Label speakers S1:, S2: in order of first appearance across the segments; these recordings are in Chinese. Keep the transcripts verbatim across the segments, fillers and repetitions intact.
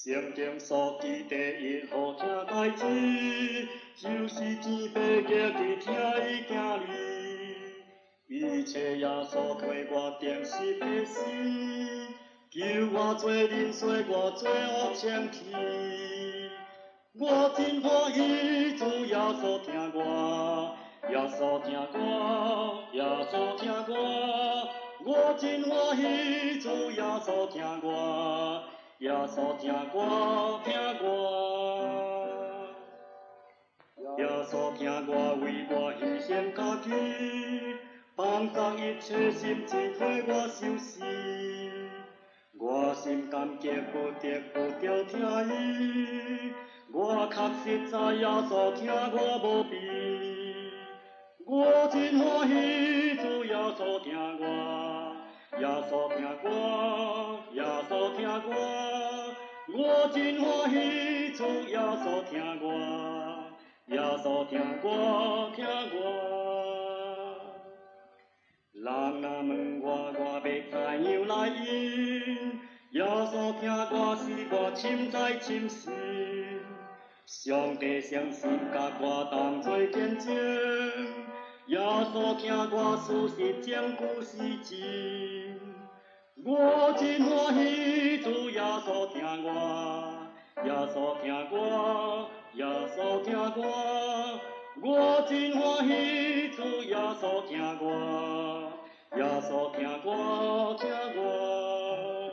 S1: 圣经所记第一好听代志，就是钱白夹伫听伊行里，一切耶稣替我定是的死，救我罪人洗我罪恶清气。我真欢喜，主耶稣听我，耶稣听我，耶稣听我。我真欢喜，主耶稣听我，耶稣听我，听我。耶稣听我，为我牺牲家己，放纵一切心志替我受死。我心感激不得不着听伊，我确实知耶稣听我无比。我真欢喜，主耶稣听我，耶稣听我，耶稣听我。我真欢喜，主耶稣听我，耶稣听我，听我。人若问我，我要怎样来应？耶稣听我是我深知深信，上帝相信甲我当作见证。耶稣听我事实证据是真，我真欢喜，主耶稣听我，耶稣听我，耶稣听我。我真欢喜，主耶稣听我，耶稣听我，听我。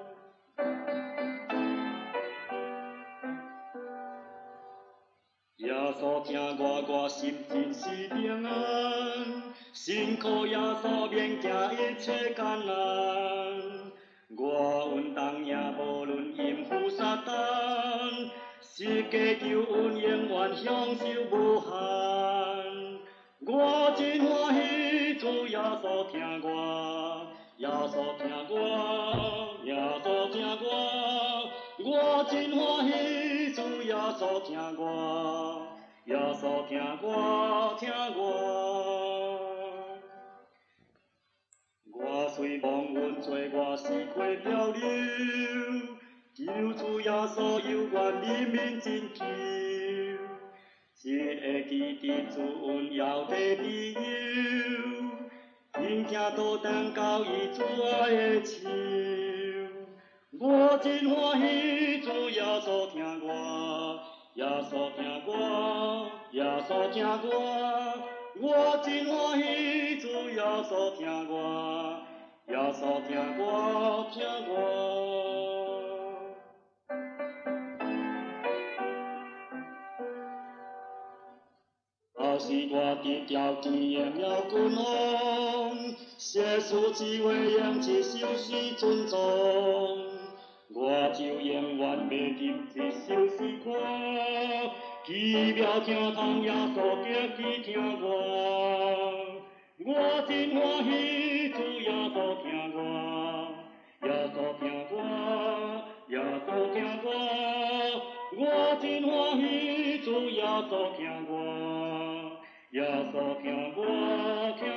S1: 耶稣听我，我心真是平安，辛苦耶稣免惊一切艰难。我稳当也无论应付撒旦，世界救恩永远享受无限。我真欢喜，主耶稣听我，耶稣听我，耶稣听我。我真欢喜，主耶稣听我，耶稣听我，听我。我虽望阮罪我是过漂流，求主耶稣有愿怜悯拯救。一个基督主恩要地庇佑，真正都当到伊主爱的手。我真欢喜，主耶稣听我，耶稣听我，耶稣听我。我真欢喜，主耶稣听我，耶稣听我，听我。若是我伫条件应了君王，世事只为扬起受死尊重。我就永远袂禁止受死看，奇妙听通耶稣叫伊听我。我真欢喜，主耶稣听我，耶稣听我，耶稣听我。我真欢喜，主耶稣听我，耶稣听我，听